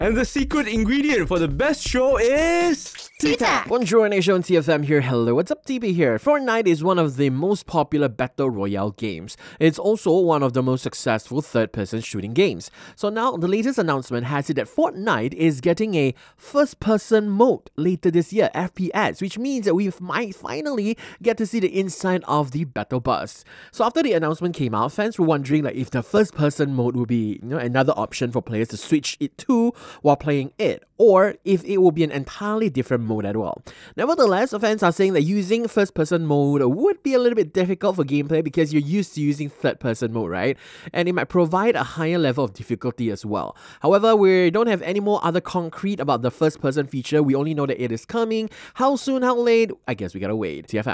And the secret ingredient for the best show is... Tita! Bonjour Nation, TFM here. Hello, what's up, TB here? Fortnite is one of the most popular Battle Royale games. It's also one of the most successful third-person shooting games. So now, the latest announcement has it that Fortnite is getting a first-person mode later this year, FPS, which means that we might finally get to see the inside of the Battle Bus. So after the announcement came out, fans were wondering if the first-person mode will be another option for players to switch it to while playing it, or if it will be an entirely different mode as well. Nevertheless, fans are saying that using first-person mode would be a little bit difficult for gameplay because you're used to using third-person mode, right? And it might provide a higher level of difficulty as well. However, we don't have any more other concrete about the first-person feature. We only know that it is coming. How soon, how late? I guess we gotta wait. TFM.